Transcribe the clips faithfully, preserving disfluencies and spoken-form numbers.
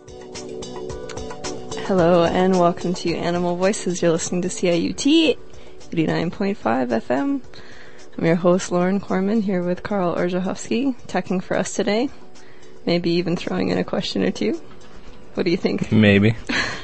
Hello and welcome to Animal Voices. You're listening to C I U T eighty-nine point five F M. I'm your host, Lauren Corman, here with Carl Orzechowski, teching for us today. Maybe even throwing in a question or two. What do you think? Maybe.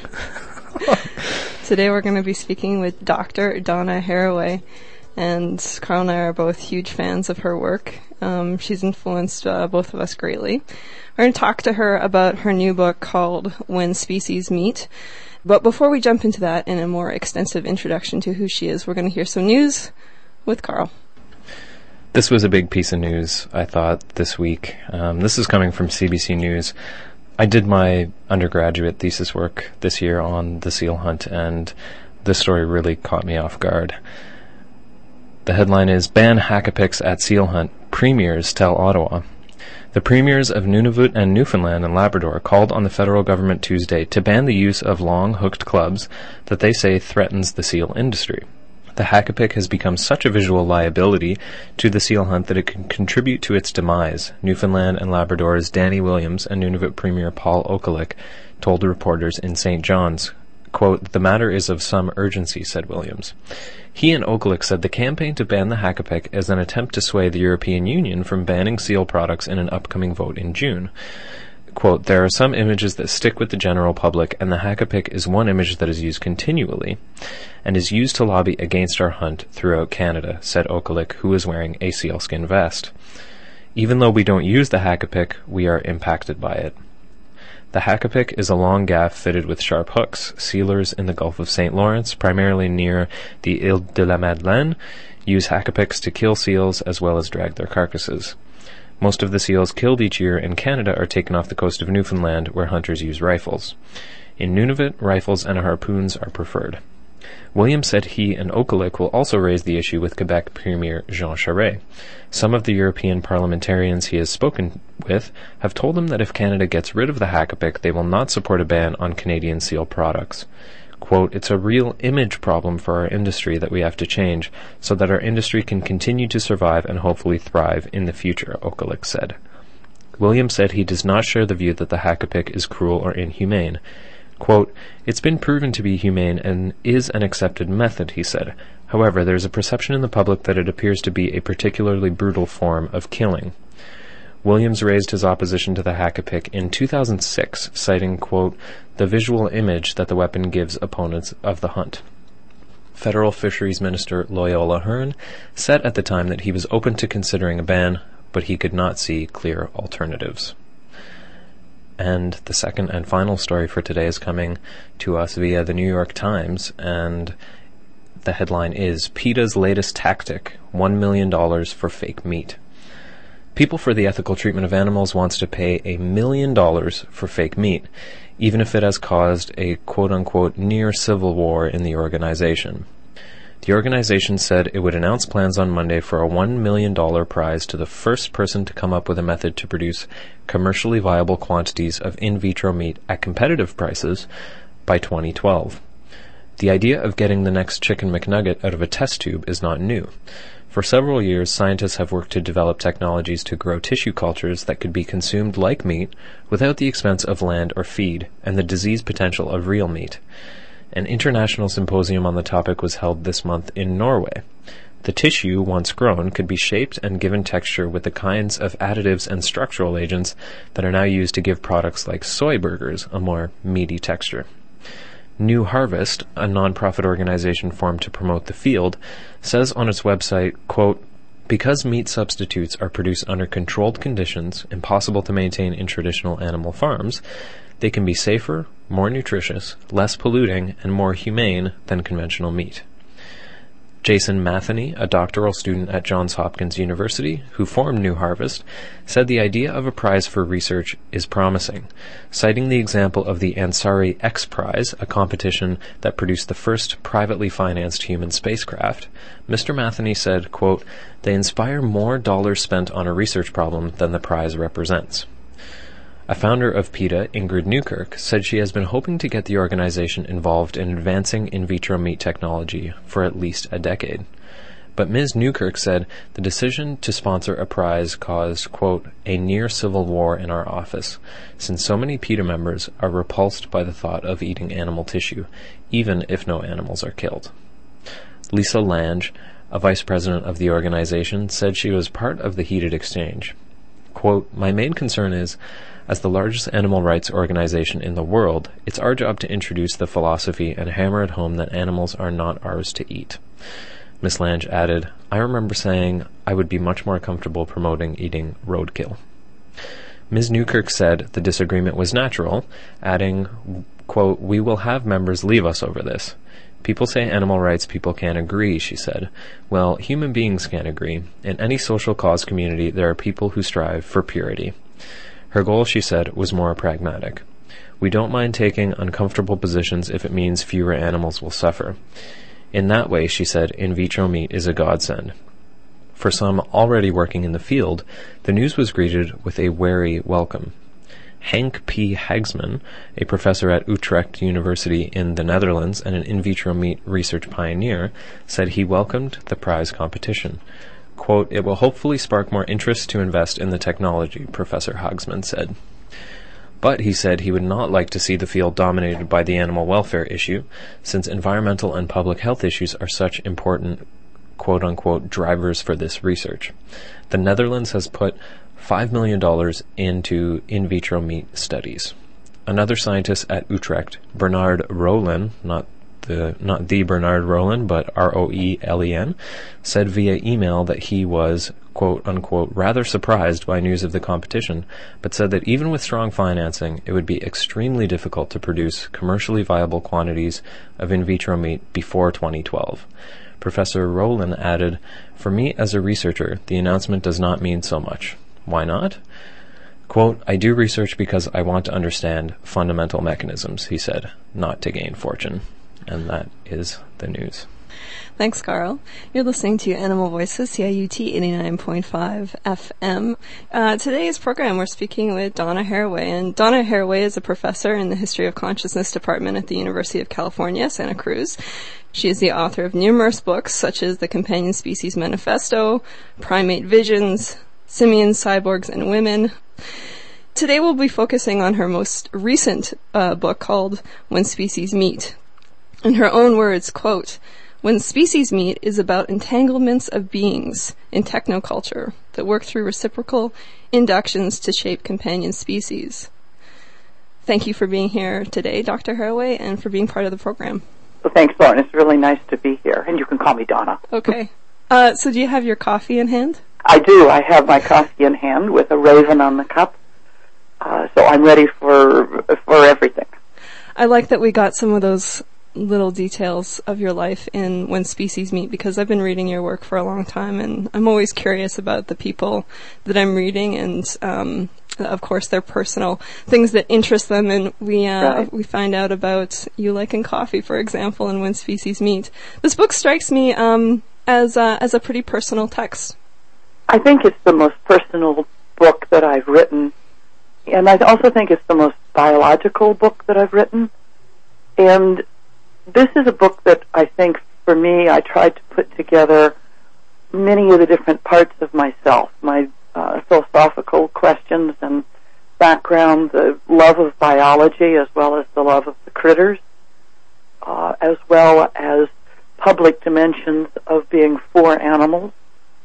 Today we're going to be speaking with Doctor Donna Haraway, and Carl and I are both huge fans of her work. Um, she's influenced uh, both of us greatly. We're going to talk to her about her new book called When Species Meet. But before we jump into that and a more extensive introduction to who she is, we're going to hear some news with Carl. This was a big piece of news, I thought, this week. Um, this is coming from C B C News. I did my undergraduate thesis work this year on the seal hunt, and this story really caught me off guard. The headline is, Ban Hackapics at Seal Hunt. Premiers tell Ottawa. The premiers of Nunavut and Newfoundland and Labrador called on the federal government Tuesday to ban the use of long, hooked clubs that they say threatens the seal industry. The Hackapic has become such a visual liability to the seal hunt that it can contribute to its demise, Newfoundland and Labrador's Danny Williams and Nunavut Premier Paul Okalik told reporters in Saint John's. Quote, the matter is of some urgency, said Williams. He and Okalik said the campaign to ban the Hackapic is an attempt to sway the European Union from banning seal products in an upcoming vote in June. Quote, there are some images that stick with the general public, and the Hackapic is one image that is used continually and is used to lobby against our hunt throughout Canada, said Okalik, who is wearing a sealskin vest. Even though we don't use the Hackapic, we are impacted by it. The Hackapic is a long gaff fitted with sharp hooks. Sealers in the Gulf of Saint Lawrence, primarily near the Ile de la Madeleine, use Hackapics to kill seals as well as drag their carcasses. Most of the seals killed each year in Canada are taken off the coast of Newfoundland, where hunters use rifles. In Nunavut, rifles and harpoons are preferred. Williams said he and Okalik will also raise the issue with Quebec Premier Jean Charest. Some of the European parliamentarians he has spoken with have told him that if Canada gets rid of the Hackapic, they will not support a ban on Canadian seal products. Quote, it's a real image problem for our industry that we have to change so that our industry can continue to survive and hopefully thrive in the future, Okalik said. Williams said he does not share the view that the Hackapic is cruel or inhumane. Quote, it's been proven to be humane and is an accepted method, he said. However, there is a perception in the public that it appears to be a particularly brutal form of killing. Williams raised his opposition to the Hackapic in two thousand six, citing, quote, the visual image that the weapon gives opponents of the hunt. Federal Fisheries Minister Loyola Hearn said at the time that he was open to considering a ban, but he could not see clear alternatives. And the second and final story for today is coming to us via the New York Times, and the headline is, PETA's latest tactic, one million dollars for fake meat. People for the Ethical Treatment of Animals wants to pay a million dollars for fake meat, even if it has caused a quote-unquote near civil war in the organization. The organization said it would announce plans on Monday for a one million dollars prize to the first person to come up with a method to produce commercially viable quantities of in vitro meat at competitive prices by twenty twelve. The idea of getting the next Chicken McNugget out of a test tube is not new. For several years, scientists have worked to develop technologies to grow tissue cultures that could be consumed like meat without the expense of land or feed and the disease potential of real meat. An international symposium on the topic was held this month in Norway. The tissue, once grown, could be shaped and given texture with the kinds of additives and structural agents that are now used to give products like soy burgers a more meaty texture. New Harvest, a non-profit organization formed to promote the field, says on its website, quote, because meat substitutes are produced under controlled conditions impossible to maintain in traditional animal farms, they can be safer, more nutritious, less polluting, and more humane than conventional meat. Jason Matheny, a doctoral student at Johns Hopkins University, who formed New Harvest, said the idea of a prize for research is promising, citing the example of the Ansari X Prize, a competition that produced the first privately financed human spacecraft. Mister Matheny said, quote, they inspire more dollars spent on a research problem than the prize represents. A founder of PETA, Ingrid Newkirk, said she has been hoping to get the organization involved in advancing in vitro meat technology for at least a decade. But Miz Newkirk said the decision to sponsor a prize caused, quote, a near civil war in our office, since so many PETA members are repulsed by the thought of eating animal tissue, even if no animals are killed. Lisa Lange, a vice president of the organization, said she was part of the heated exchange. Quote, my main concern is, as the largest animal rights organization in the world, it's our job to introduce the philosophy and hammer it home that animals are not ours to eat. Miss Lange added, I remember saying I would be much more comfortable promoting eating roadkill. Miz Newkirk said the disagreement was natural, adding, quote, we will have members leave us over this. People say animal rights people can't agree, she said. Well, human beings can't agree. In any social cause community, there are people who strive for purity. Her goal, she said, was more pragmatic. We don't mind taking uncomfortable positions if it means fewer animals will suffer. In that way, she said, in vitro meat is a godsend. For some already working in the field, the news was greeted with a wary welcome. Henk P. Hagsman, a professor at Utrecht University in the Netherlands and an in vitro meat research pioneer, said he welcomed the prize competition. Quote, it will hopefully spark more interest to invest in the technology, Professor Hagsman said. But he said he would not like to see the field dominated by the animal welfare issue, since environmental and public health issues are such important quote-unquote drivers for this research. The Netherlands has put five million dollars into in vitro meat studies. Another scientist at Utrecht, Bernard Roelen, not the not the Bernard Roelen, but R O E L E N, said via email that he was, quote-unquote, rather surprised by news of the competition, but said that even with strong financing, it would be extremely difficult to produce commercially viable quantities of in vitro meat before twenty twelve. Professor Roelen added, for me as a researcher, the announcement does not mean so much. Why not? Quote, I do research because I want to understand fundamental mechanisms, he said, not to gain fortune. And that is the news. Thanks, Carl. You're listening to Animal Voices, C I U T eighty-nine point five F M. Uh, today's program, we're speaking with Donna Haraway. And Donna Haraway is a professor in the History of Consciousness Department at the University of California, Santa Cruz. She is the author of numerous books, such as The Companion Species Manifesto, Primate Visions, Simians, Cyborgs, and Women. Today we'll be focusing on her most recent uh, book called When Species Meet. In her own words, quote, When Species Meet is about entanglements of beings in technoculture that work through reciprocal inductions to shape companion species. Thank you for being here today, Doctor Haraway, and for being part of the program. Well, thanks, Lauren. It's really nice to be here, and you can call me Donna. Okay. Uh, so do you have your coffee in hand? I do. I have my coffee in hand with a raven on the cup, uh, so I'm ready for for everything. I like that we got some of those little details of your life in When Species Meet, because I've been reading your work for a long time, and I'm always curious about the people that I'm reading, and um, of course their personal things that interest them. And we uh, right. we find out about you liking coffee, for example, in When Species Meet. This book strikes me um, as uh, as a pretty personal text. I think it's the most personal book that I've written, and I also think it's the most biological book that I've written. And this is a book that I think, for me, I tried to put together many of the different parts of myself, my uh, philosophical questions and background, the love of biology as well as the love of the critters, uh, as well as public dimensions of being for animals,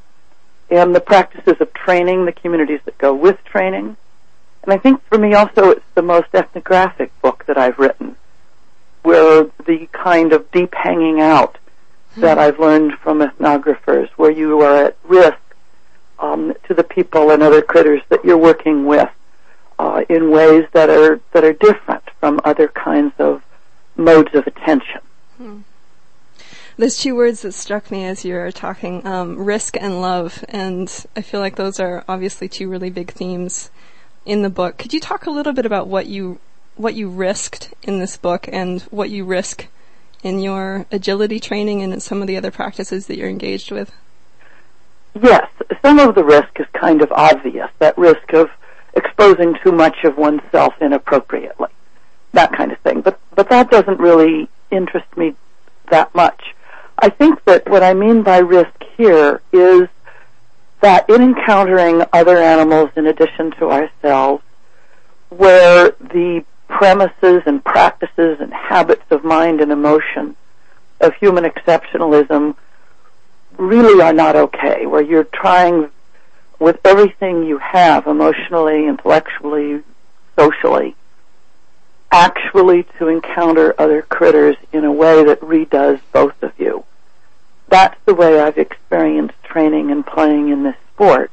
and the practices of training, the communities that go with training. And I think for me also it's the most ethnographic book that I've written, where the kind of deep hanging out that I've learned from ethnographers, where you are at risk um, to the people and other critters that you're working with uh, in ways that are that are different from other kinds of modes of attention. Hmm. There's two words that struck me as you were talking, um, risk and love, and I feel like those are obviously two really big themes in the book. Could you talk a little bit about what you what you risked in this book and what you risk in your agility training and in some of the other practices that you're engaged with? Yes, some of the risk is kind of obvious, that risk of exposing too much of oneself inappropriately, that kind of thing. But but that doesn't really interest me that much. I think that what I mean by risk here is that in encountering other animals in addition to ourselves, where the premises and practices and habits of mind and emotion of human exceptionalism really are not okay, where you're trying with everything you have, emotionally, intellectually, socially, actually to encounter other critters in a way that redoes both of you. That's the way I've experienced training and playing in this sport.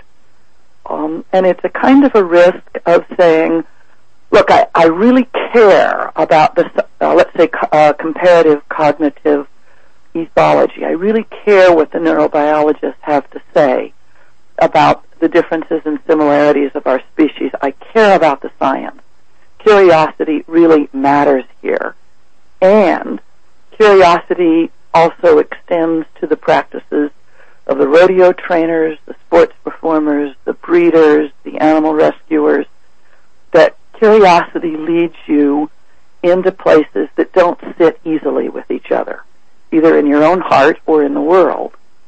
Um, and it's a kind of a risk of saying, look, I, I really care about this, uh, let's say, co- uh, comparative cognitive ethology. I really care what the neurobiologists have to say about the differences and similarities of our species. I care about the science. Curiosity really matters here. And curiosity also extends to the practices of the rodeo trainers, the sports performers, the breeders, the animal rescuers, that curiosity leads you into places that don't sit easily with each other, either in your own heart or in the world.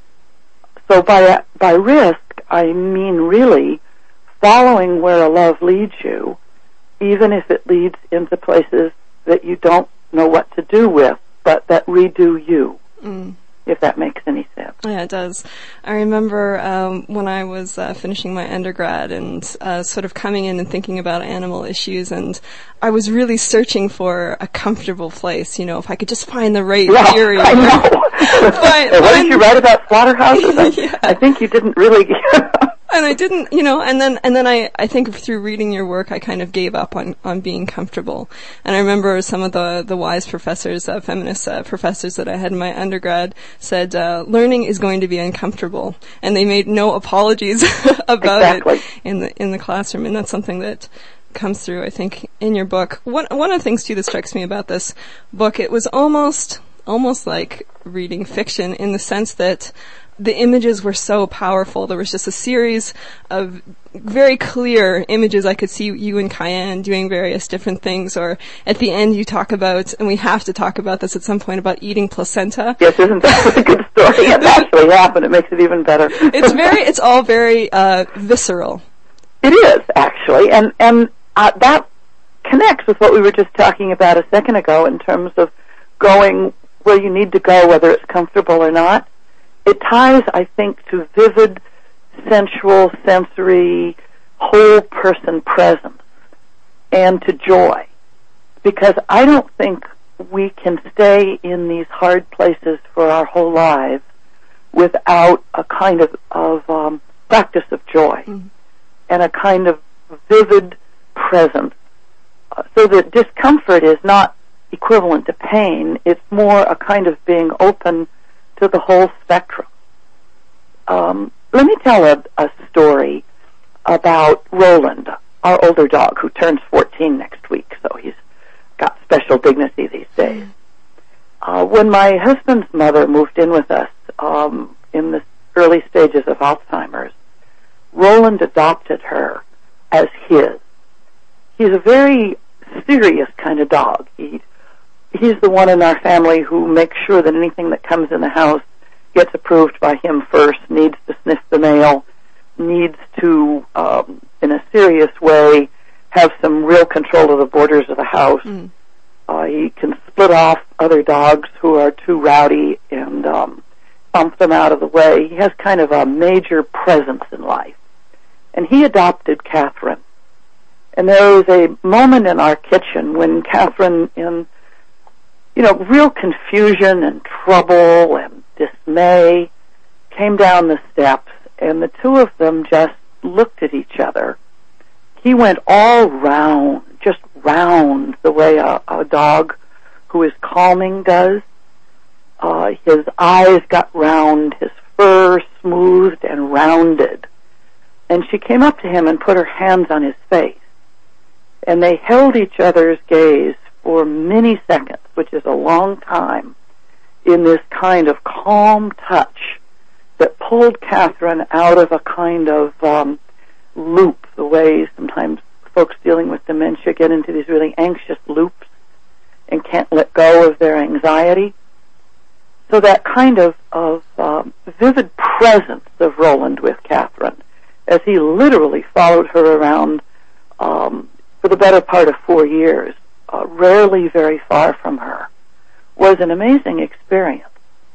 So by by risk, I mean really following where a love leads you, even if it leads into places that you don't know what to do with, but that redo you, mm. if that makes any sense. Yeah, it does. I remember um, when I was uh, finishing my undergrad and uh, sort of coming in and thinking about animal issues, and I was really searching for a comfortable place, you know, if I could just find the right yeah, theory. I know. But, what did you write about slaughterhouses? yeah. I think you didn't really... And I didn't, you know, and then, and then I, I think through reading your work, I kind of gave up on, on being comfortable. And I remember some of the, the wise professors, uh, feminist uh, professors that I had in my undergrad said, uh, learning is going to be uncomfortable. And they made no apologies about exactly. it in the, in the classroom. And that's something that comes through, I think, in your book. One, one of the things, too, that strikes me about this book, it was almost, almost like reading fiction in the sense that the images were so powerful. There was just a series of very clear images. I could see you and Cayenne doing various different things, or at the end you talk about, and we have to talk about this at some point, about eating placenta. Yes, isn't that a good story? It actually happened. It makes it even better. It's very, it's all very uh, visceral. It is, actually, and, and uh, that connects with what we were just talking about a second ago in terms of going where you need to go, whether it's comfortable or not. It ties, I think, to vivid, sensual, sensory, whole person presence and to joy. Because I don't think we can stay in these hard places for our whole lives without a kind of, of um, practice of joy mm-hmm. and a kind of vivid presence. Uh, so that discomfort is not equivalent to pain. It's more a kind of being open to the whole spectrum. Um, let me tell a, a story about Roland, our older dog, who turns fourteen next week, so he's got special dignity these days. Uh, when my husband's mother moved in with us um, in the early stages of Alzheimer's, Roland adopted her as his. He's a very serious kind of dog. He He's the one in our family who makes sure that anything that comes in the house gets approved by him first, needs to sniff the mail, needs to, um, in a serious way, have some real control of the borders of the house. Mm. Uh, he can split off other dogs who are too rowdy and um, bump them out of the way. He has kind of a major presence in life. And he adopted Catherine. And there was a moment in our kitchen when Catherine, in you know, real confusion and trouble and dismay, came down the steps, and the two of them just looked at each other. He went all round, just round, the way a, a dog who is calming does. Uh, his eyes got round, his fur smoothed and rounded. And she came up to him and put her hands on his face. And they held each other's gaze for many seconds, which is a long time, in this kind of calm touch that pulled Catherine out of a kind of um, loop, the way sometimes folks dealing with dementia get into these really anxious loops and can't let go of their anxiety. So that kind of, of um, vivid presence of Roland with Catherine, as he literally followed her around um, for the better part of four years, uh, rarely very far from her, was an amazing experience.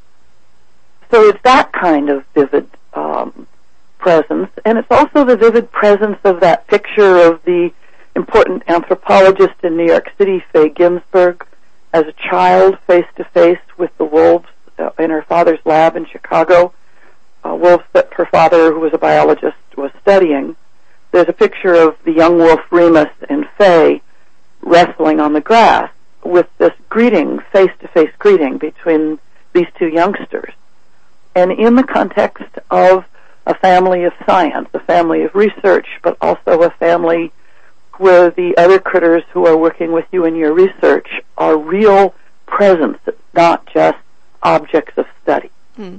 So it's that kind of vivid um, presence, and it's also the vivid presence of that picture of the important anthropologist in New York City, Faye Ginsburg, as a child face-to-face with the wolves uh, in her father's lab in Chicago, uh, wolves that her father, who was a biologist, was studying. There's a picture of the young wolf Remus and Faye wrestling on the grass with this greeting, face-to-face greeting between these two youngsters. And in the context of a family of science, a family of research, but also a family where the other critters who are working with you in your research are real presence, not just objects of study. Hmm.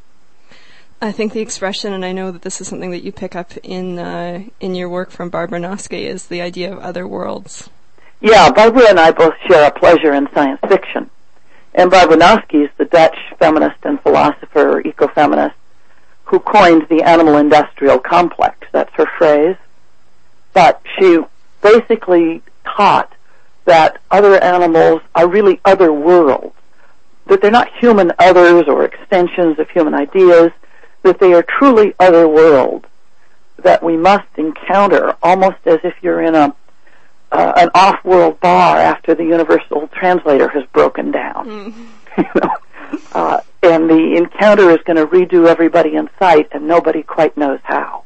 I think the expression, and I know that this is something that you pick up in uh, in your work from Barbara Noske, is the idea of other worlds. Yeah, Barbara and I both share a pleasure in science fiction. And Barbara Noske is the Dutch feminist and philosopher, ecofeminist, who coined the animal-industrial complex. That's her phrase. But she basically taught that other animals are really other worlds, that they're not human others or extensions of human ideas, that they are truly other worlds that we must encounter almost as if you're in a uh, an off-world bar after the universal translator has broken down. Mm. you know? uh, and the encounter is going to redo everybody in sight, and nobody quite knows how.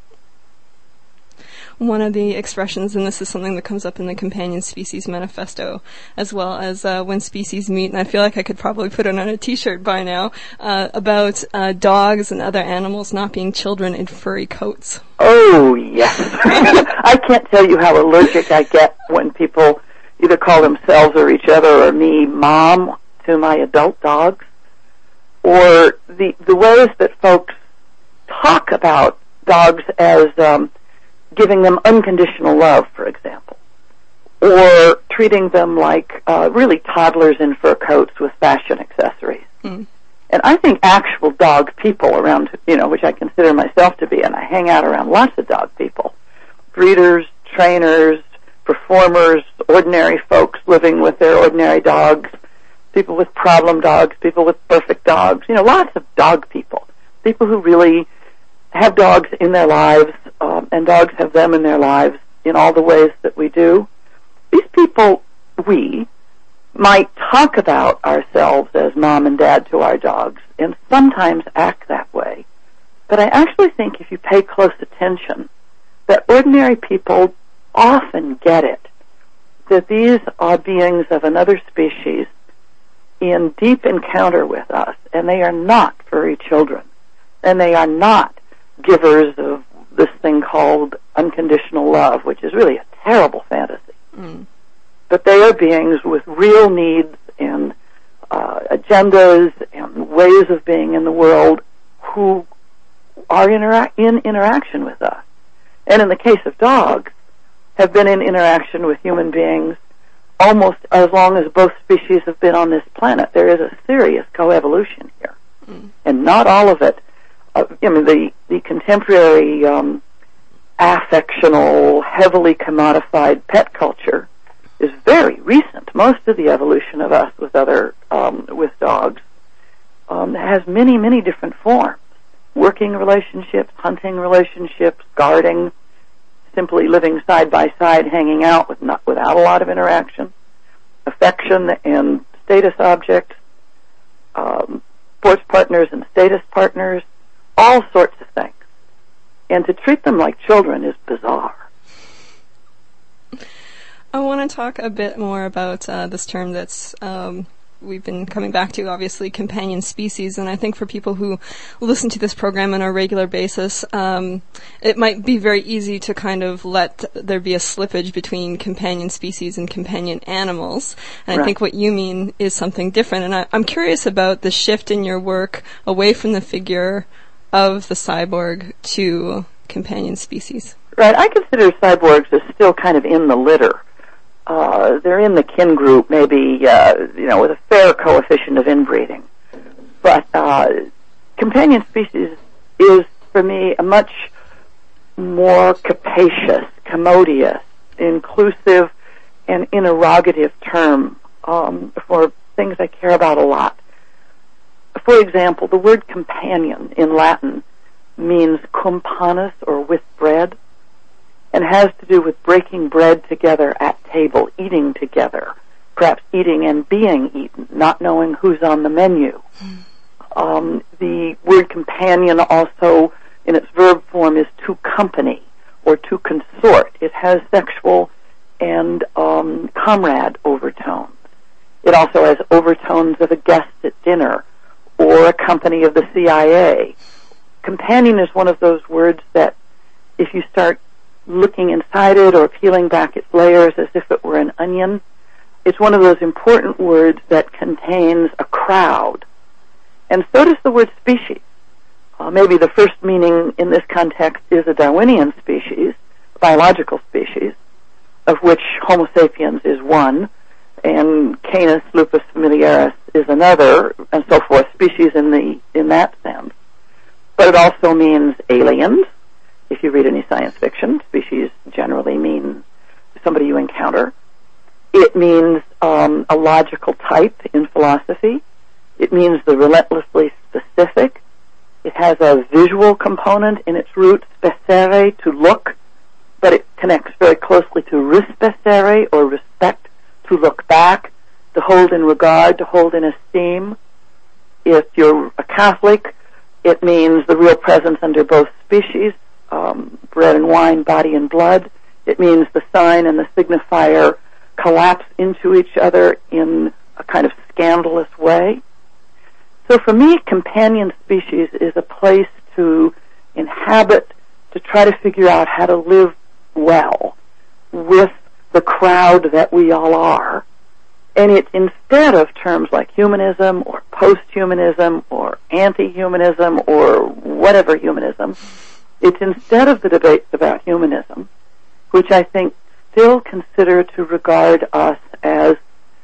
One of the expressions, and this is something that comes up in the Companion Species Manifesto, as well as uh, When Species Meet, and I feel like I could probably put it on a t-shirt by now, uh, about uh, dogs and other animals not being children in furry coats. Oh, yes. I can't tell you how allergic I get when people either call themselves or each other or me mom to my adult dogs, or the, the ways that folks talk about dogs as um, giving them unconditional love, for example, or treating them like uh, really toddlers in fur coats with fashion accessories. Mm. And I think actual dog people around, you know, which I consider myself to be, and I hang out around lots of dog people, breeders, trainers, performers, ordinary folks living with their ordinary dogs, people with problem dogs, people with perfect dogs, you know, lots of dog people, people who really have dogs in their lives, um, and dogs have them in their lives in all the ways that we do. These people, we, might talk about ourselves as mom and dad to our dogs, and sometimes act that way. But I actually think if you pay close attention, that ordinary people often get it, that these are beings of another species in deep encounter with us, and they are not furry children, and they are not givers of this thing called unconditional love, which is really a terrible fantasy. Mm. But they are beings with real needs and uh, agendas and ways of being in the world who are intera- in interaction with us. And in the case of dogs, have been in interaction with human beings almost as long as both species have been on this planet. There is a serious coevolution here. Mm. And not all of it, uh, I mean, the, the contemporary um, affectional, heavily commodified pet culture is very recent. Most of the evolution of us with other, um, with dogs, um, has many, many different forms. Working relationships, hunting relationships, guarding, simply living side by side, hanging out with not, without a lot of interaction, affection and status objects, um, sports partners and status partners, all sorts of things. And to treat them like children is bizarre. I want to talk a bit more about uh, this term that's um, we've been coming back to, obviously, companion species. And I think for people who listen to this program on a regular basis, um, it might be very easy to kind of let there be a slippage between companion species and companion animals. And right. I think what you mean is something different. And I, I'm curious about the shift in your work away from the figure of the cyborg to companion species. Right. I consider cyborgs as still kind of in the litter. Uh, they're in the kin group, maybe, uh, you know, with a fair coefficient of inbreeding. But uh, companion species is, for me, a much more capacious, commodious, inclusive, and interrogative term um, for things I care about a lot. For example, the word companion in Latin means cum panis, or with bread, and has to do with breaking bread together at table, eating together, perhaps eating and being eaten, not knowing who's on the menu. Mm. Um, the word companion also, in its verb form, is to company or to consort. It has sexual and um, comrade overtones. It also has overtones of a guest at dinner or a company of the C I A. Companion is one of those words that, if you start looking inside it or peeling back its layers as if it were an onion, it's one of those important words that contains a crowd. And so does the word species. Uh, maybe the first meaning in this context is a Darwinian species, a biological species, of which Homo sapiens is one, and Canis lupus familiaris is another, and so forth, species in the in that sense. But it also means aliens. If you read any science fiction, species generally mean somebody you encounter. It means um, a logical type in philosophy. It means the relentlessly specific. It has a visual component in its root, specere, to look, but it connects very closely to rispecere, or respect, to look back, to hold in regard, to hold in esteem. If you're a Catholic, it means the real presence under both species, um, bread and wine, body and blood. It means the sign and the signifier collapse into each other in a kind of scandalous way. So for me, companion species is a place to inhabit, to try to figure out how to live well with the crowd that we all are. And it's instead of terms like humanism or post-humanism or anti-humanism or whatever humanism, it's instead of the debates about humanism, which I think still consider to regard us as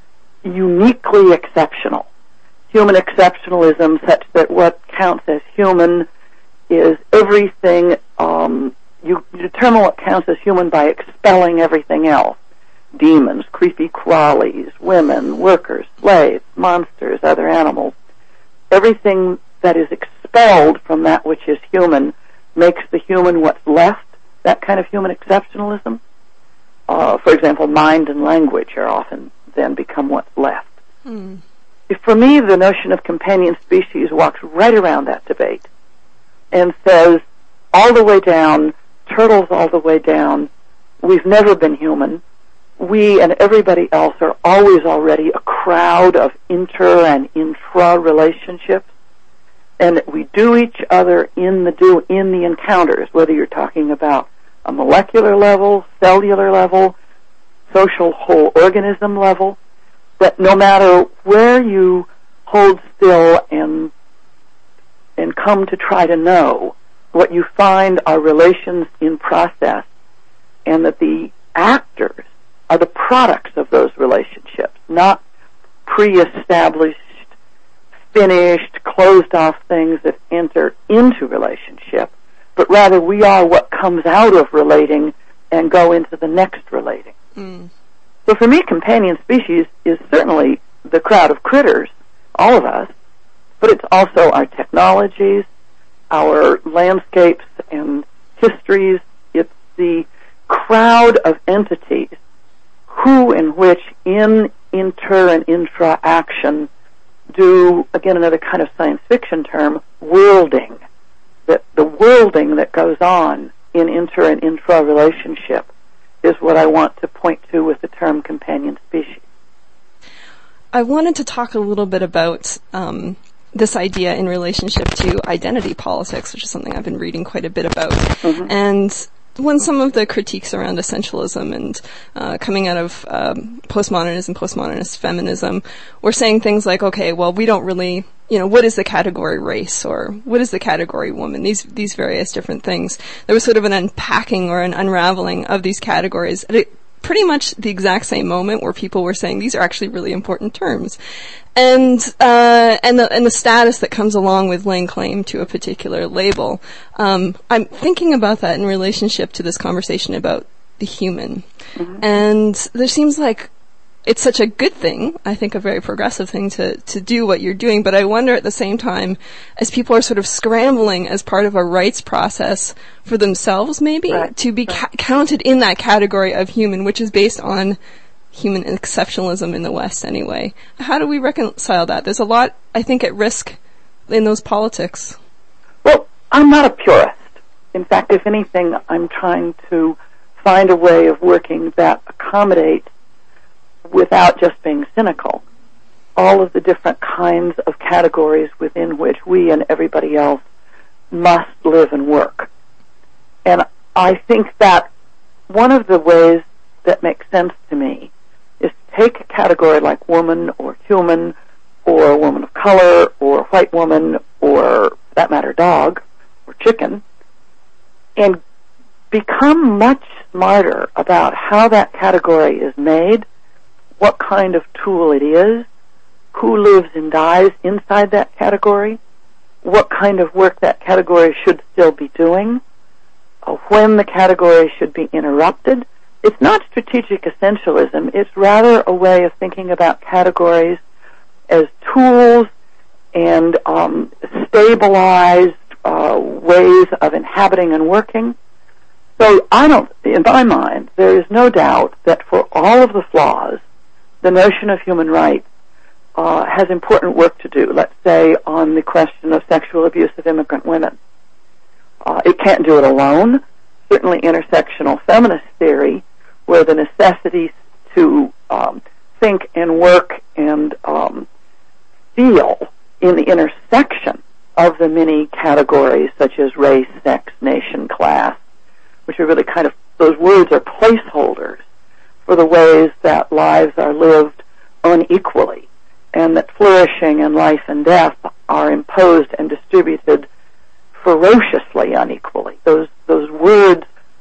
uniquely exceptional. Human exceptionalism, such that what counts as human is everything, um, you, you determine what counts as human by expelling everything else. Demons, creepy crawlies, women, workers, slaves, monsters, other animals. Everything that is expelled from that which is human makes the human what's left, that kind of human exceptionalism. Uh, for example, mind and language are often then become what's left. Hmm. For me, the notion of companion species walks right around that debate and says, all the way down, turtles all the way down, we've never been human. We and everybody else are always already a crowd of inter and intra relationships, and we do each other in the do in the encounters, whether you're talking about a molecular level, cellular level, social whole organism level, that no matter where you hold still and and come to try to know, what you find are relations in process, and that the actors are the products of those relationships, not pre-established, finished, closed-off things that enter into relationship, but rather we are what comes out of relating and go into the next relating. Mm. So for me, companion species is certainly the crowd of critters, all of us, but it's also our technologies, our landscapes and histories. It's the crowd of entities who and which in inter and intra action do, again, another kind of science fiction term, worlding. That the worlding that goes on in inter and intra relationship is what I want to point to with the term companion species. I wanted to talk a little bit about um, this idea in relationship to identity politics, which is something I've been reading quite a bit about. Mm-hmm. And when some of the critiques around essentialism and uh, coming out of um, postmodernism, postmodernist feminism, were saying things like, okay, well, we don't really, you know, what is the category race, or what is the category woman? These these various different things. There was sort of an unpacking or an unraveling of these categories at a pretty much the exact same moment where people were saying these are actually really important terms. And, uh, and the, and the status that comes along with laying claim to a particular label. Um, I'm thinking about that in relationship to this conversation about the human. Mm-hmm. And there seems like it's such a good thing, I think a very progressive thing to, to do what you're doing, but I wonder at the same time, as people are sort of scrambling as part of a rights process for themselves maybe, right. to be right. ca- counted in that category of human, which is based on human exceptionalism in the West anyway. How do we reconcile that? There's a lot, I think, at risk in those politics. Well, I'm not a purist. In fact, if anything, I'm trying to find a way of working that accommodates, without just being cynical, all of the different kinds of categories within which we and everybody else must live and work. And I think that one of the ways that makes sense to me is to take a category like woman or human or woman of color or white woman or, for that matter, dog or chicken, and become much smarter about how that category is made, what kind of tool it is, who lives and dies inside that category, what kind of work that category should still be doing, uh, when the category should be interrupted. It's not strategic essentialism. It's rather a way of thinking about categories as tools and um, stabilized uh, ways of inhabiting and working. So I don't, in my mind, there is no doubt that for all of the flaws, the notion of human rights uh, has important work to do, let's say, on the question of sexual abuse of immigrant women. Uh, it can't do it alone. Certainly intersectional feminist theory, where the necessity to um, think and work and um, feel in the intersection of the many categories such as race, sex, nation, class, which are really kind of, those words are placeholders for the ways that lives are lived unequally, and that flourishing and life and death are imposed and distributed ferociously unequally. Those those words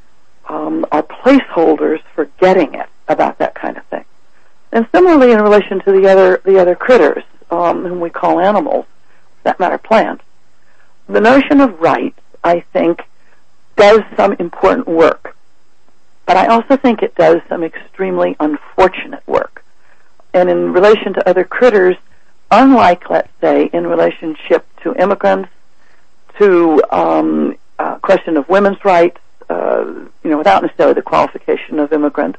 um, are placeholders for getting it about that kind of thing. And similarly, in relation to the other the other critters, um, whom we call animals, for that matter, plants, the notion of rights, I think, does some important work. But I also think it does some extremely unfortunate work. And in relation to other critters, unlike, let's say, in relationship to immigrants, to um, uh, question of women's rights, uh, you know, without necessarily the qualification of immigrant,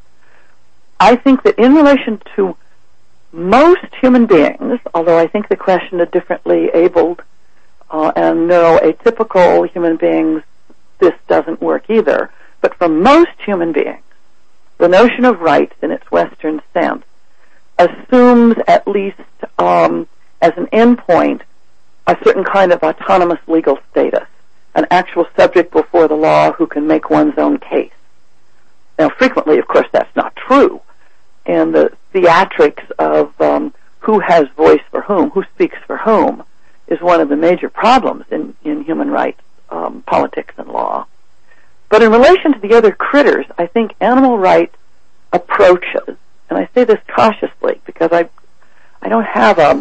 I think that in relation to most human beings, although I think the question of differently abled uh, and neuroatypical human beings, this doesn't work either. But for most human beings, the notion of rights in its Western sense assumes at least um, as an endpoint a certain kind of autonomous legal status, an actual subject before the law who can make one's own case. Now, frequently, of course, that's not true. And the theatrics of um, who has voice for whom, who speaks for whom, is one of the major problems in, in human rights um, politics and law. But in relation to the other critters, I think animal rights approaches, and I say this cautiously because I I don't have a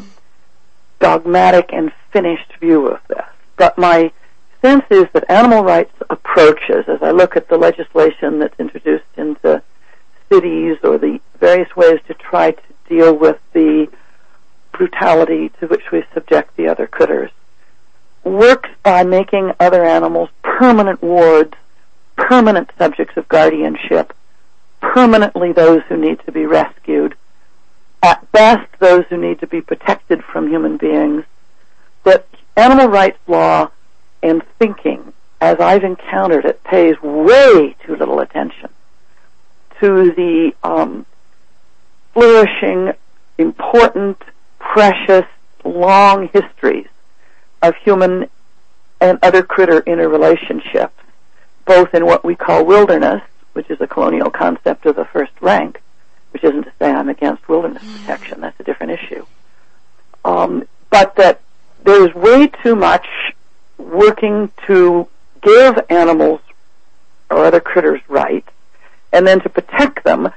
dogmatic and finished view of this, but my sense is that animal rights approaches, as I look at the legislation that's introduced into cities or the various ways to try to deal with the brutality to which we subject the other critters, works by making other animals permanent wards, permanent subjects of guardianship, permanently those who need to be rescued, at best those who need to be protected from human beings, that animal rights law and thinking, as I've encountered it, pays way too little attention to the um, flourishing, important, precious, long histories of human and other critter interrelationships, both in what we call wilderness, which is a colonial concept of the first rank, which isn't to say I'm against wilderness protection, that's a different issue, um, but that there's way too much working to give animals or other critters rights, and then to protect them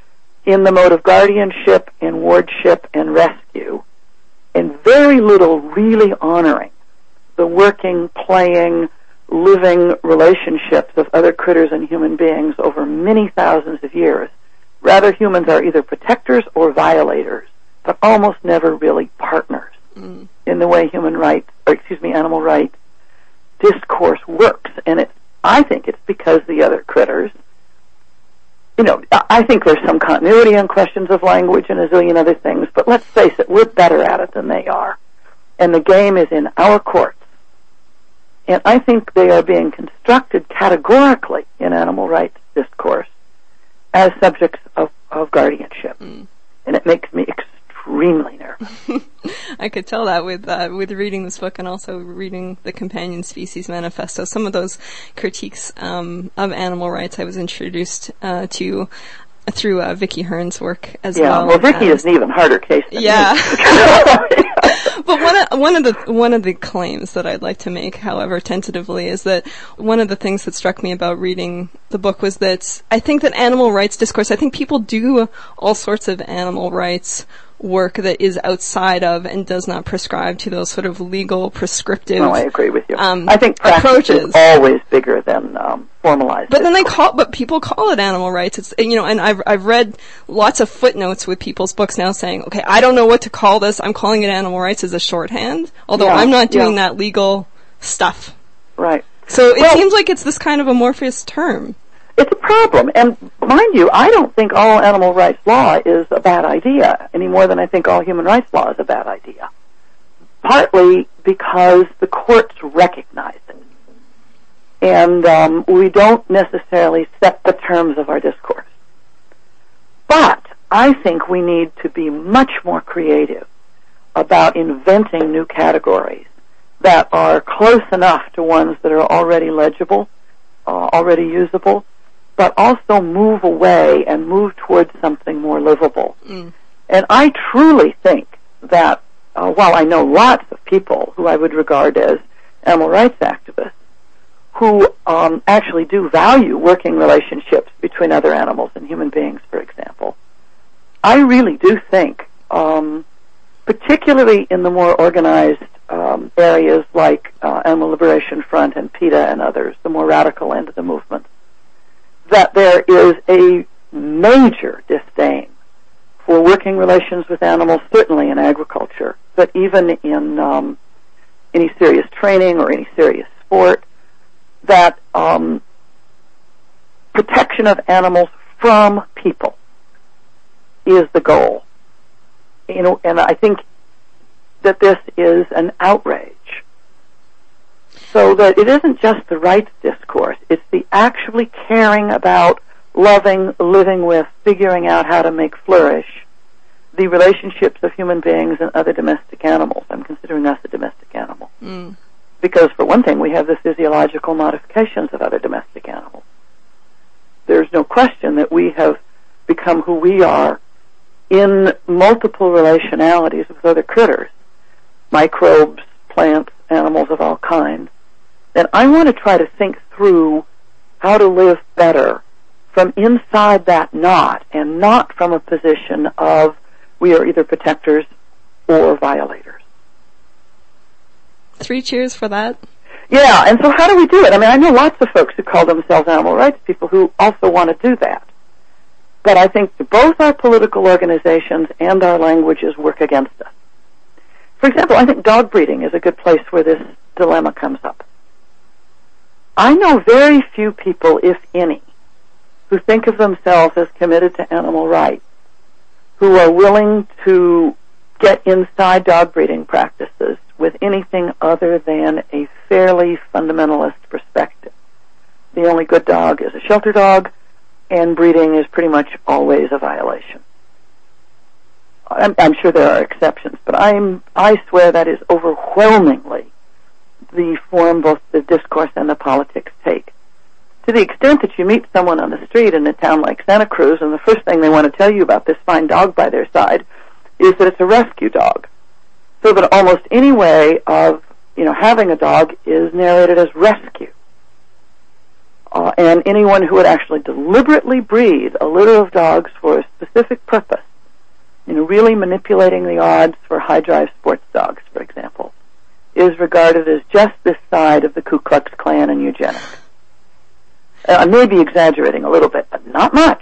in the mode of guardianship and wardship and rescue, and very little really honoring the working, playing, living relationships of other critters and human beings over many thousands of years. Rather, humans are either protectors or violators, but almost never really partners mm. in the way human rights, or excuse me, animal rights discourse works. And it, I think it's because the other critters, you know, I think there's some continuity on questions of language and a zillion other things, but let's face it, we're better at it than they are. And the game is in our courts. And I think they are being constructed categorically in animal rights discourse as subjects of, of guardianship. Mm. And it makes me extremely nervous. I could tell that with uh, with reading this book and also reading the Companion Species Manifesto. Some of those critiques um, of animal rights I was introduced uh, to through uh, Vicky Hearn's work as yeah, well. Yeah, well, Vicky um, is an even harder case than yeah. me. But one of, one of the one of the claims that I'd like to make, however tentatively, is that one of the things that struck me about reading the book was that I think that animal rights discourse, I think people do all sorts of animal rights work that is outside of and does not prescribe to those sort of legal prescriptive No, I agree with you. Um, I think practice approaches. is always bigger than um, formalized. But then they call, but people call it animal rights. It's, you know, and I've I've read lots of footnotes with people's books now saying, okay, I don't know what to call this. I'm calling it animal rights as a shorthand, although yeah, I'm not doing yeah. that legal stuff. Right. So it well, seems like it's this kind of amorphous term. It's a problem, and mind you, I don't think all animal rights law is a bad idea any more than I think all human rights law is a bad idea. Partly because the courts recognize it, and um, we don't necessarily set the terms of our discourse. But I think we need to be much more creative about inventing new categories that are close enough to ones that are already legible, uh, already usable, but also move away and move towards something more livable. Mm. And I truly think that uh, while I know lots of people who I would regard as animal rights activists who um, actually do value working relationships between other animals and human beings, for example, I really do think, um, particularly in the more organized um, areas like uh, Animal Liberation Front and PETA and others, the more radical end of the movement, that there is a major disdain for working relations with animals, certainly in agriculture, but even in um, any serious training or any serious sport, that um, protection of animals from people is the goal. You know, and I think that this is an outrage. So that it isn't just the rights discourse, it's the actually caring about, loving, living with, figuring out how to make flourish the relationships of human beings and other domestic animals. I'm considering us a domestic animal. Mm. Because, for one thing, we have the physiological modifications of other domestic animals. There's no question that we have become who we are in multiple relationalities with other critters, microbes, plants, animals of all kinds. And I want to try to think through how to live better from inside that knot and not from a position of we are either protectors or violators. Three cheers for that. Yeah, and so how do we do it? I mean, I know lots of folks who call themselves animal rights people who also want to do that. But I think both our political organizations and our languages work against us. For example, I think dog breeding is a good place where this dilemma comes up. I know very few people, if any, who think of themselves as committed to animal rights, who are willing to get inside dog breeding practices with anything other than a fairly fundamentalist perspective. The only good dog is a shelter dog, and breeding is pretty much always a violation. I'm, I'm sure there are exceptions, but I'm, I swear that is overwhelmingly the form both the discourse and the politics take. To the extent that you meet someone on the street in a town like Santa Cruz, and the first thing they want to tell you about this fine dog by their side is that it's a rescue dog. So that almost any way of, you know, having a dog is narrated as rescue. Uh, and anyone who would actually deliberately breed a litter of dogs for a specific purpose, you know, really manipulating the odds for high-drive sports dogs, for example, is regarded as just this side of the Ku Klux Klan and eugenics. Uh, I may be exaggerating a little bit, but not much.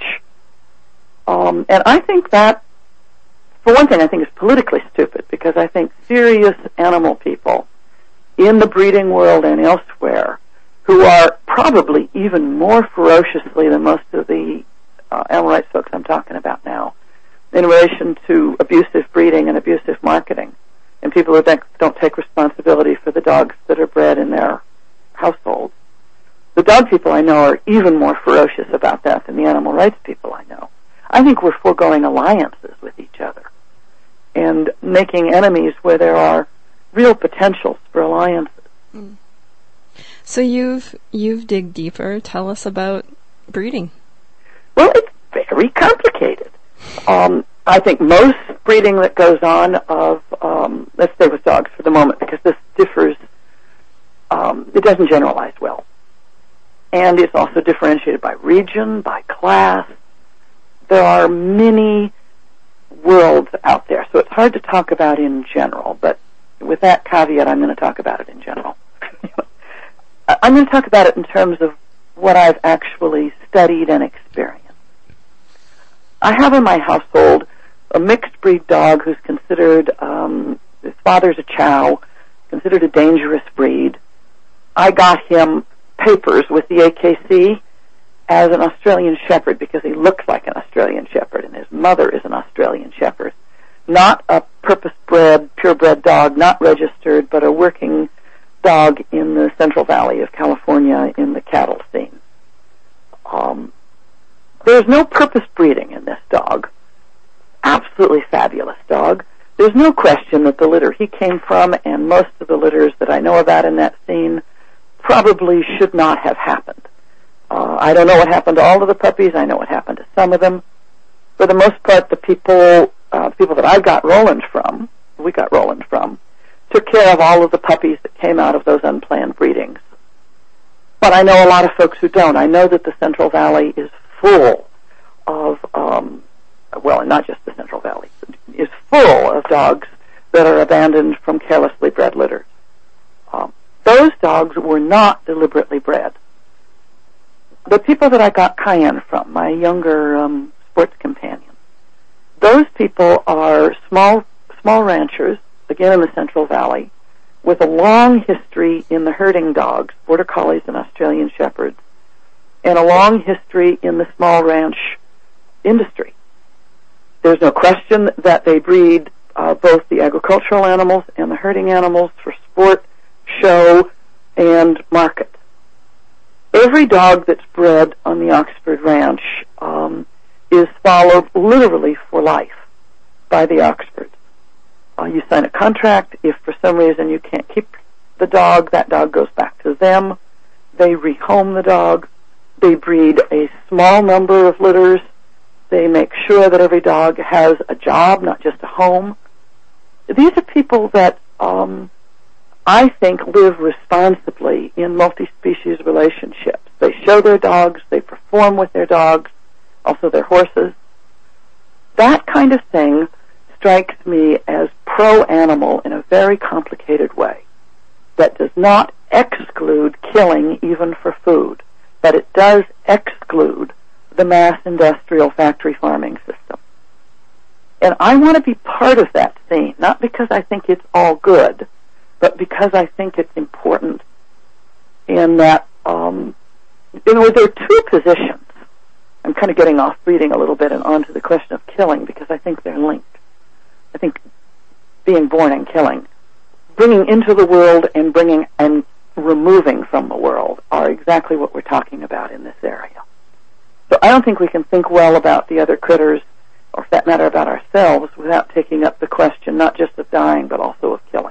Um, and I think that, for one thing, I think it's politically stupid, because I think serious animal people in the breeding world and elsewhere, who are probably even more ferociously than most of the uh, animal rights folks I'm talking about now, in relation to abusive breeding and abusive marketing, and people who don't take responsibility for the dogs that are bred in their households. The dog people I know are even more ferocious about that than the animal rights people I know. I think we're foregoing alliances with each other and making enemies where there are real potentials for alliances. Mm. So you've you've dig deeper. Tell us about breeding. Well, it's very complicated. Um, I think most breeding that goes on of, um, let's stay with dogs for the moment, because this differs, um, it doesn't generalize well. And it's also differentiated by region, by class. There are many worlds out there, so it's hard to talk about in general, but with that caveat, I'm going to talk about it in general. I'm going to talk about it in terms of what I've actually studied and experienced. I have in my household a mixed breed dog who's considered, um, his father's a chow, considered a dangerous breed. I got him papers with the A K C as an Australian Shepherd because he looks like an Australian Shepherd, and his mother is an Australian Shepherd. Not a purpose-bred, purebred dog, not registered, but a working dog in the Central Valley of California in the cattle scene. Um, there's no purpose breeding in this dog. Absolutely fabulous dog. There's no question that the litter he came from, and most of the litters that I know about in that scene, probably should not have happened. Uh, I don't know what happened to all of the puppies. I know what happened to some of them. For the most part, the people, uh, the people that I got Roland from, we got Roland from, took care of all of the puppies that came out of those unplanned breedings. But I know a lot of folks who don't. I know that the Central Valley is full of, um, well, not just the Central Valley, is full of dogs that are abandoned from carelessly bred litters. Um, those dogs were not deliberately bred. The people that I got Cayenne from, my younger um, sports companion, those people are small, small ranchers, again in the Central Valley, with a long history in the herding dogs, Border Collies and Australian Shepherds, and a long history in the small ranch industry. There's no question that they breed uh, both the agricultural animals and the herding animals for sport, show, and market. Every dog that's bred on the Oxford Ranch um, is followed literally for life by the Oxfords. Uh, you sign a contract. If for some reason you can't keep the dog, that dog goes back to them. They rehome the dog. They breed a small number of litters. They make sure that every dog has a job, not just a home. These are people that um, I think live responsibly in multi-species relationships. They show their dogs, they perform with their dogs, also their horses. That kind of thing strikes me as pro-animal in a very complicated way that does not exclude killing even for food, but it does exclude the mass industrial factory farming system. And I want to be part of that scene, not because I think it's all good, but because I think it's important in that, um, you know, there are two positions. I'm kind of getting off breeding a little bit and onto the question of killing because I think they're linked. I think being born and killing, bringing into the world and bringing and removing from the world are exactly what we're talking about in this area. So I don't think we can think well about the other critters, or for that matter about ourselves, without taking up the question not just of dying but also of killing.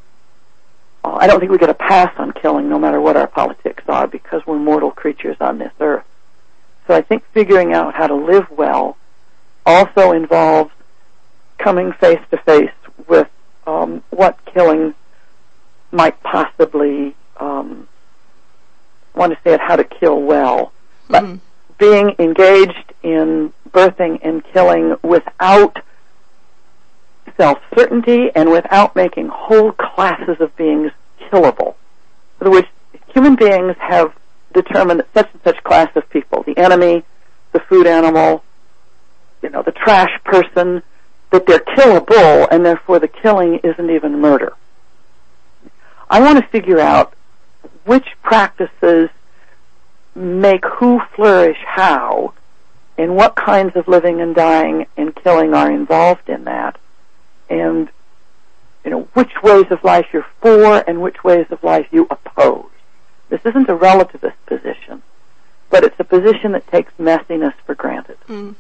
Uh, I don't think we get a pass on killing no matter what our politics are because we're mortal creatures on this earth. So I think figuring out how to live well also involves coming face to face with um, what killing might possibly um, want to say it how to kill well, but mm-hmm. being engaged in birthing and killing without self-certainty and without making whole classes of beings killable. In other words, human beings have determined that such and such class of people, the enemy, the food animal, you know, the trash person, that they're killable, and therefore the killing isn't even murder. I want to figure out which practices make who flourish how, and what kinds of living and dying and killing are involved in that, and you know which ways of life you're for and which ways of life you oppose. This isn't a relativist position, but it's a position that takes messiness for granted. Mm.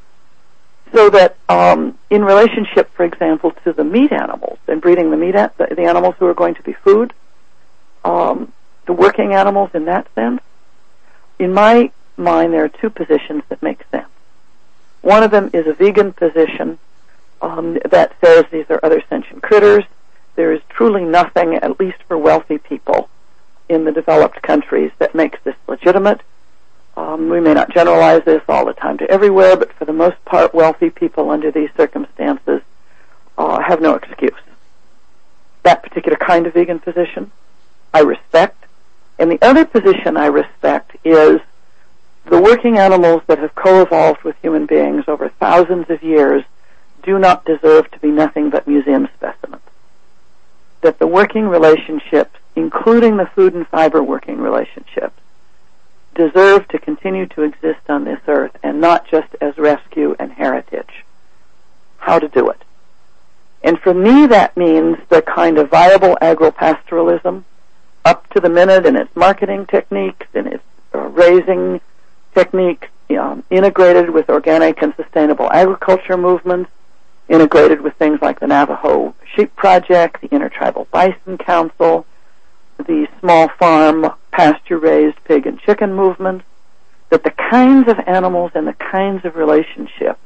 So that um, in relationship, for example, to the meat animals and breeding the meat a- the, the animals who are going to be food, um, the working animals in that sense, in my mind there are two positions that make sense. One of them is a vegan position um, that says these are other sentient critters. There is truly nothing, at least for wealthy people in the developed countries, that makes this legitimate. Um, we may not generalize this all the time to everywhere, but for the most part, wealthy people under these circumstances uh, have no excuse. That particular kind of vegan position, I respect. And the other position I respect is the working animals that have co-evolved with human beings over thousands of years do not deserve to be nothing but museum specimens. That the working relationships, including the food and fiber working relationships, deserve to continue to exist on this earth and not just as rescue and heritage. How to do it. And for me that means the kind of viable agropastoralism up to the minute in its marketing techniques, in its uh, raising techniques, um, integrated with organic and sustainable agriculture movements, integrated with things like the Navajo Sheep Project, the Intertribal Bison Council, the small farm pasture-raised pig and chicken movements, that the kinds of animals and the kinds of relationships,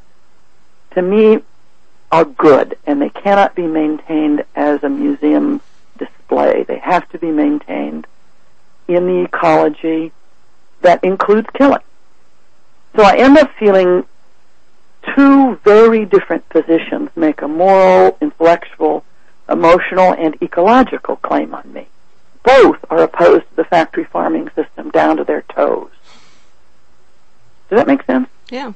to me, are good, and they cannot be maintained as a museum display. They have to be maintained in the ecology that includes killing. So I end up feeling two very different positions make a moral, intellectual, emotional, and ecological claim on me. Both are opposed to the factory farming system down to their toes. Does that make sense? Yeah.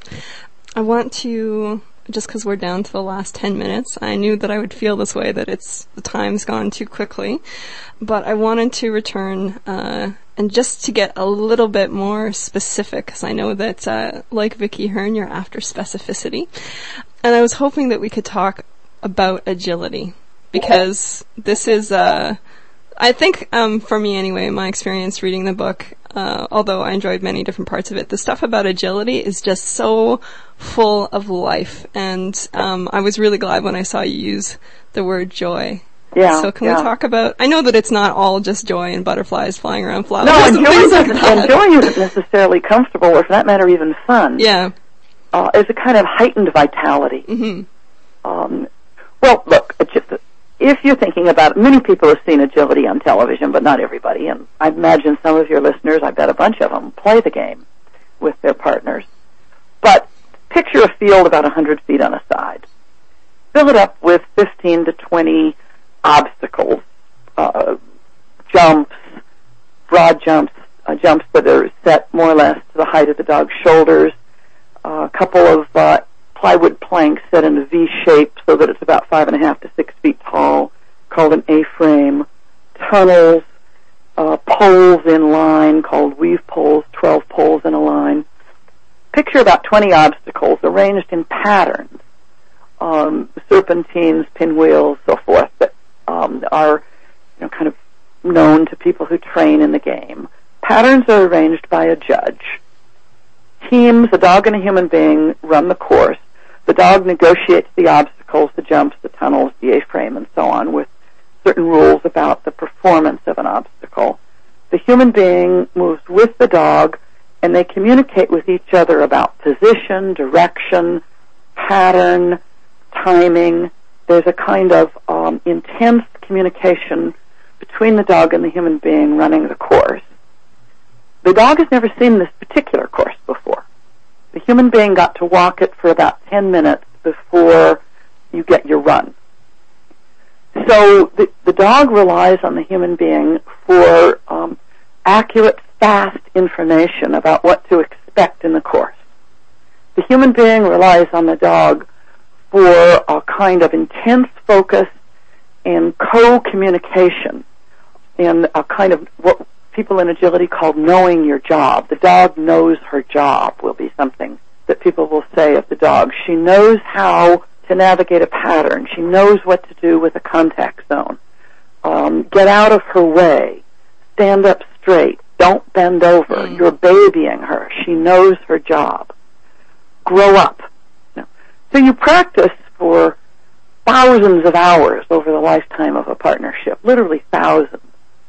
I want to, just because we're down to the last ten minutes, I knew that I would feel this way, that it's the time's gone too quickly, but I wanted to return uh, and just to get a little bit more specific, because I know that, uh, like Vicki Hearn, you're after specificity, and I was hoping that we could talk about agility, because this is, uh, I think, um, for me anyway, my experience reading the book, uh, although I enjoyed many different parts of it, the stuff about agility is just so full of life, and um, I was really glad when I saw you use the word joy. Yeah. So can yeah. we talk about, I know that it's not all just joy and butterflies flying around flowers. No, and and joy, things like isn't, that. and joy isn't necessarily comfortable, or for that matter, even fun. Yeah. Uh, it's a kind of heightened vitality. Mm-hmm. Um, well, look, just, if you're thinking about it, many people have seen agility on television, but not everybody. And I imagine some of your listeners, I bet a bunch of them, play the game with their partners. But picture a field about one hundred feet on a side. Fill it up with fifteen to twenty obstacles, uh, jumps, broad jumps, uh, jumps that are set more or less to the height of the dog's shoulders, uh, a couple of uh, plywood planks set in a V shape so that it's about five and a half to six feet tall, called an A-frame, tunnels, uh, poles in line called weave poles, twelve poles in a line. Picture about twenty obstacles arranged in patterns, um, serpentines, pinwheels, so forth, that um, are you know, kind of known to people who train in the game. Patterns are arranged by a judge. Teams, a dog and a human being, run the course. The dog negotiates the obstacles, the jumps, the tunnels, the A-frame, and so on, with certain rules about the performance of an obstacle. The human being moves with the dog, and they communicate with each other about position, direction, pattern, timing. There's a kind of um, intense communication between the dog and the human being running the course. the dog has never seen this particular course before. The human being got to walk it for about ten minutes before you get your run. So the, the dog relies on the human being for um, accurate, fast information about what to expect in the course. The human being relies on the dog for a kind of intense focus and co-communication and a kind of what people in agility call knowing your job. The dog knows her job will be something that people will say of the dog. She knows how to navigate a pattern. She knows what to do with a contact zone. Um, get out of her way. Stand up straight. Don't bend over. Mm. You're babying her. She knows her job. Grow up. So you practice for thousands of hours over the lifetime of a partnership, literally thousands.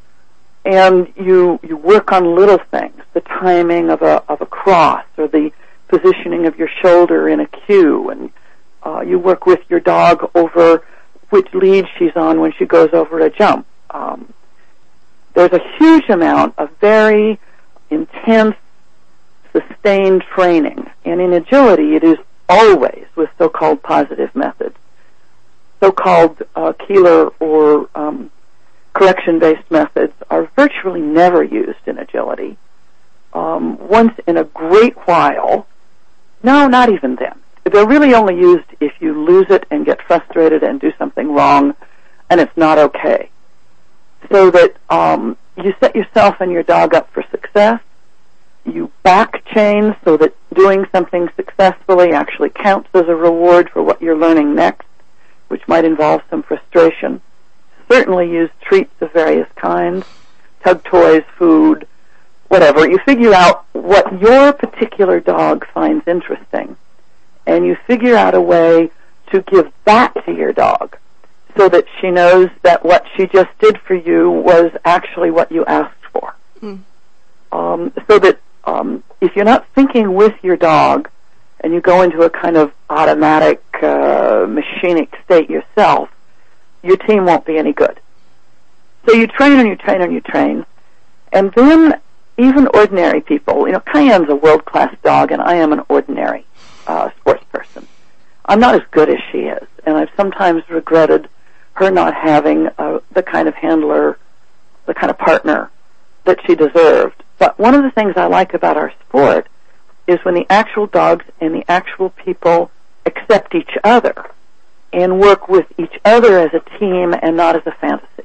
And you you work on little things, the timing of a of a cross or the positioning of your shoulder in a cue, and uh, you work with your dog over which lead she's on when she goes over a jump. Um, there's a huge amount of very intense, sustained training, and in agility it is always with so-called positive methods. So-called uh, Keeler or um, correction-based methods are virtually never used in agility. Um, once in a great while, no, not even then. They're really only used if you lose it and get frustrated and do something wrong, and it's not okay. So that um, you set yourself and your dog up for success. You back chain so that doing something successfully actually counts as a reward for what you're learning next, which might involve some frustration. Certainly use treats of various kinds, tug toys, food, whatever. You figure out what your particular dog finds interesting, and you figure out a way to give that to your dog so that she knows that what she just did for you was actually what you asked for. Mm. Um, so that um, if you're not thinking with your dog and you go into a kind of automatic, uh, machinic state yourself, your team won't be any good. So you train and you train and you train. And then even ordinary people, you know, Cayenne's a world-class dog and I am an ordinary uh, sports person. I'm not as good as she is, and I've sometimes regretted her not having uh, the kind of handler, the kind of partner that she deserved. But one of the things I like about our sport is when the actual dogs and the actual people accept each other and work with each other as a team and not as a fantasy.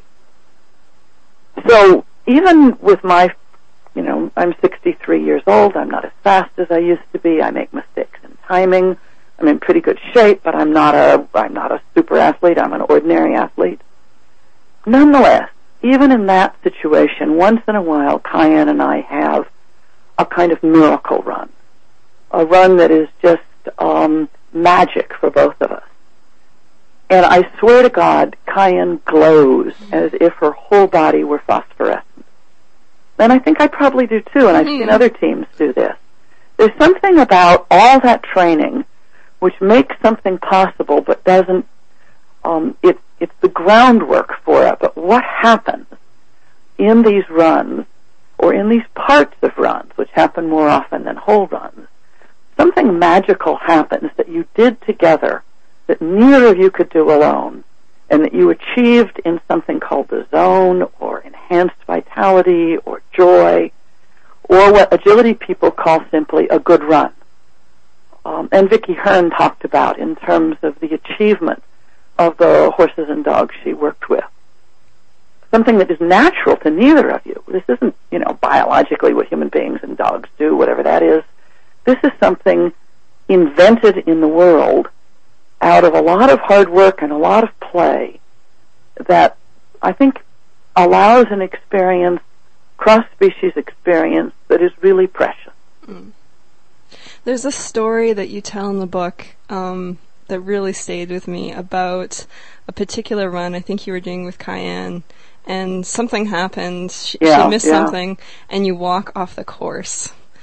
So even with my, you know, I'm sixty-three years old, I'm not as fast as I used to be, I make mistakes in timing, I'm in pretty good shape, but I'm not a, I'm not a super athlete, I'm an ordinary athlete. Nonetheless, even in that situation, once in a while, Cayenne and I have a kind of miracle run, a run that is just um, magic for both of us. And I swear to God, Cayenne glows as if her whole body were phosphorescent. And I think I probably do too, and I've mm. seen other teams do this. There's something about all that training which makes something possible but doesn't, um, it, it's the groundwork for it. But what happens in these runs, or in these parts of runs, which happen more often than whole runs, something magical happens that you did together that neither of you could do alone, and that you achieved in something called the zone, or enhanced vitality, or joy, or what agility people call simply a good run. Um, and Vicki Hearn talked about in terms of the achievement of the horses and dogs she worked with. Something that is natural to neither of you. This isn't, you know, biologically what human beings and dogs do, whatever that is. This is something invented in the world out of a lot of hard work and a lot of play that I think allows an experience, cross-species experience, that is really precious. Mm. There's a story that you tell in the book um, that really stayed with me about a particular run I think you were doing with Cayenne, and something happened. She, yeah, she missed yeah. something, and you walk off the course.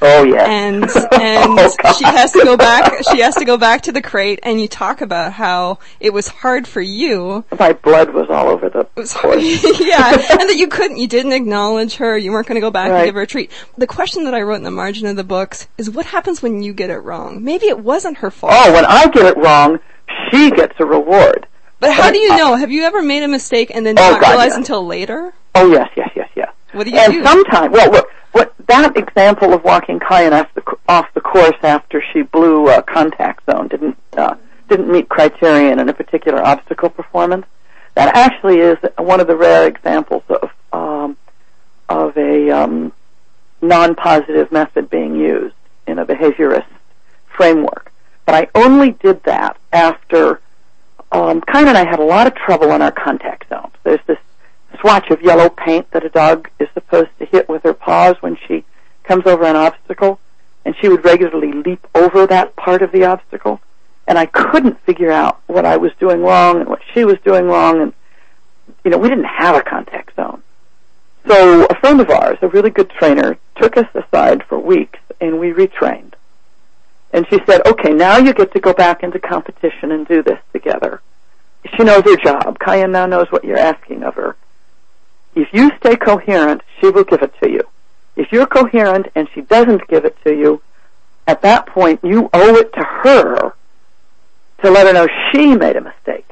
Oh yeah. And and oh, she has to go back. She has to go back to the crate, and you talk about how it was hard for you. My blood was all over the. It was hard. Yeah, and that you couldn't, you didn't acknowledge her. You weren't going to go back right. and give her a treat. The question that I wrote in the margin of the books is, what happens when you get it wrong? Maybe it wasn't her fault. Oh, when I get it wrong, she gets a reward. But how do you know? Have you ever made a mistake and then oh, not God, realize yes. until later? Oh yes, yes, yes, yes. What do you and do? And sometimes, well, look, what that example of walking Kyan off the, off the course after she blew a contact zone didn't uh, didn't meet criterion in a particular obstacle performance. That actually is one of the rare examples of um, of a um, non-positive method being used in a behaviorist framework. But I only did that after um, Kyan and I had a lot of trouble on our contact zones. There's this swatch of yellow paint that a dog is supposed to hit with her paws when she comes over an obstacle, and she would regularly leap over that part of the obstacle, and I couldn't figure out what I was doing wrong and what she was doing wrong, and, you know, we didn't have a contact zone. So a friend of ours, a really good trainer, took us aside for weeks, and we retrained. And she said, okay, now you get to go back into competition and do this together. She knows her job. Kyan now knows what you're asking of her. If you stay coherent, she will give it to you. If you're coherent and she doesn't give it to you, at that point you owe it to her to let her know she made a mistake.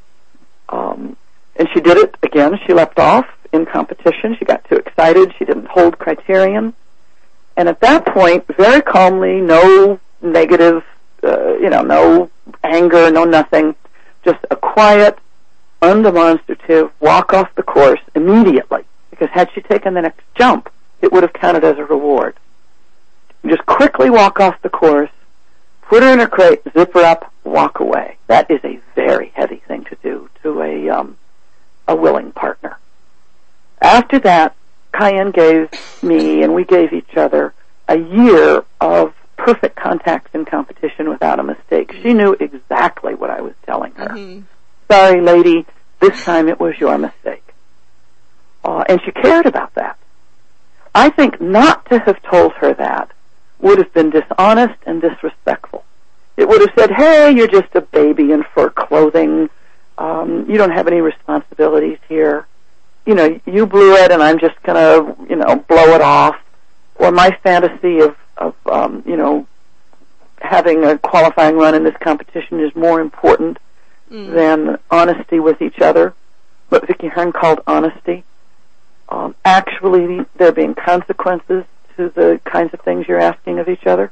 Um, and she did it again. She left off in competition. She got too excited. She didn't hold criterion. And at that point, very calmly, no negative, uh, you know, no anger, no nothing, just a quiet, undemonstrative walk off the course immediately, because had she taken the next jump, it would have counted as a reward. You just quickly walk off the course, put her in her crate, zip her up, walk away. That is a very heavy thing to do to a um, a willing partner. After that, Kyan gave me, and we gave each other, a year of perfect contacts in competition without a mistake. She knew exactly what I was telling her. Mm-hmm. Sorry, lady, this time it was your mistake. Uh, and she cared about that. I think not to have told her that would have been dishonest and disrespectful. It would have said, hey, you're just a baby in fur clothing. Um, you don't have any responsibilities here. You know, you blew it and I'm just going to, you know, blow it off. Or my fantasy of, of um, you know, having a qualifying run in this competition is more important Mm. than honesty with each other, what Vicky Hearn called honesty. Um, actually, there being consequences to the kinds of things you're asking of each other.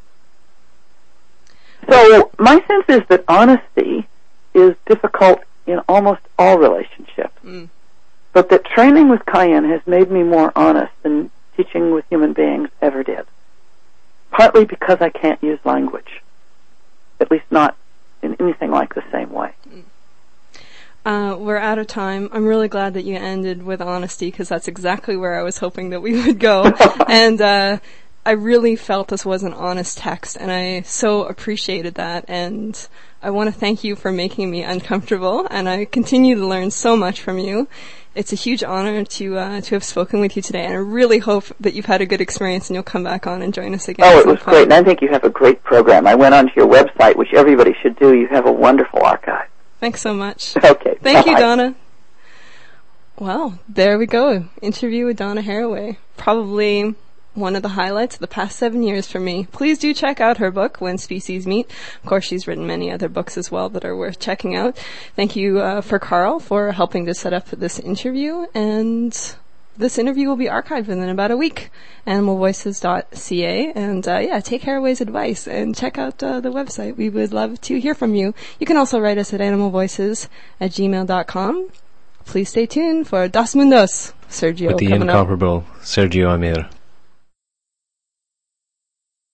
So my sense is that honesty is difficult in almost all relationships, mm. but that training with Kyan has made me more honest than teaching with human beings ever did. Partly because I can't use language, at least not in anything like the same way. Uh, we're out of time. I'm really glad that you ended with honesty, because that's exactly where I was hoping that we would go. and uh, I really felt this was an honest text, and I so appreciated that. And I want to thank you for making me uncomfortable, and I continue to learn so much from you. It's a huge honor to uh, to have spoken with you today, and I really hope that you've had a good experience and you'll come back on and join us again. Oh, it was great, and I think you have a great program. I went onto your website, which everybody should do. You have a wonderful archive. Thanks so much. Okay. Thank bye. you, Donna. Well, there we go. Interview with Donna Haraway. Probably one of the highlights of the past seven years for me. Please do check out her book, When Species Meet. Of course, she's written many other books as well that are worth checking out. Thank you uh, for Carl for helping to set up this interview. And this interview will be archived within about a week. animal voices dot c a. And, uh, yeah, take Haraway's advice and check out uh, the website. We would love to hear from you. You can also write us at animalvoices at gmail dot com. Please stay tuned for Dos Mundos. Sergio with the coming incomparable up. Sergio Amir.